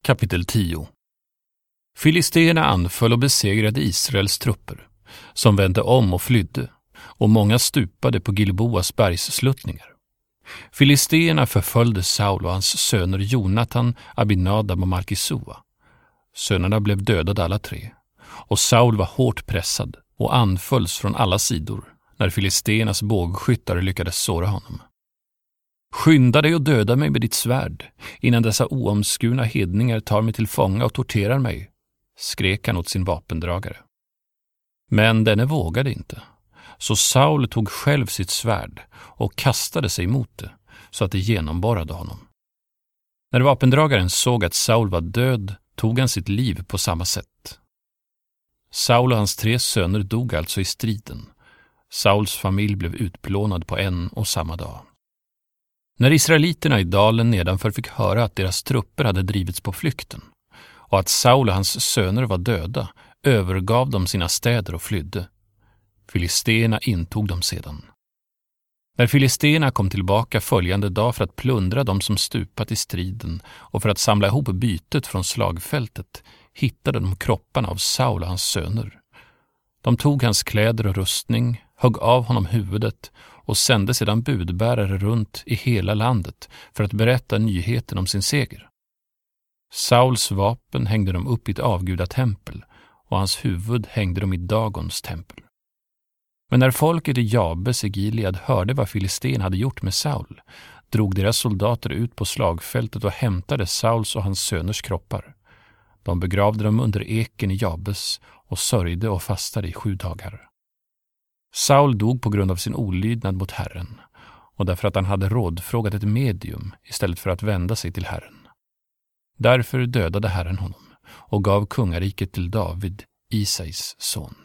Kapitel 10. Filisterna anföll och besegrade Israels trupper, som vände om och flydde, och många stupade på Gilboas bergssluttningar. Filisterna förföljde Saul och hans söner Jonatan, Abinadab och Malkisua. Sönerna blev dödade alla tre, och Saul var hårt pressad och anfölls från alla sidor när filisternas bågskyttar lyckades såra honom. Skynda dig och döda mig med ditt svärd, innan dessa oomskurna hedningar tar mig till fånga och torterar mig, skrek han åt sin vapendragare. Men denne vågade inte, så Saul tog själv sitt svärd och kastade sig mot det, så att det genomborrade honom. När vapendragaren såg att Saul var död, tog han sitt liv på samma sätt. Saul och hans 3 söner dog alltså i striden. Sauls familj blev utplånad på en och samma dag. När israeliterna i dalen nedanför fick höra att deras trupper hade drivits på flykten och att Saul och hans söner var döda, övergav de sina städer och flydde. Filisterna intog dem sedan. När filisterna kom tillbaka följande dag för att plundra dem som stupat i striden och för att samla ihop bytet från slagfältet, hittade de kropparna av Saul och hans söner. De tog hans kläder och rustning, högg av honom huvudet och sände sedan budbärare runt i hela landet för att berätta nyheten om sin seger. Sauls vapen hängde de upp i ett avgudatempel och hans huvud hängde de i Dagons tempel. Men när folket i Jabes i Gilead hörde vad Filisten hade gjort med Saul, drog deras soldater ut på slagfältet och hämtade Sauls och hans söners kroppar. De begravde dem under eken i Jabes och sörjde och fastade i 7 dagar. Saul dog på grund av sin olydnad mot Herren och därför att han hade rådfrågat ett medium istället för att vända sig till Herren. Därför dödade Herren honom och gav kungariket till David, Isais son.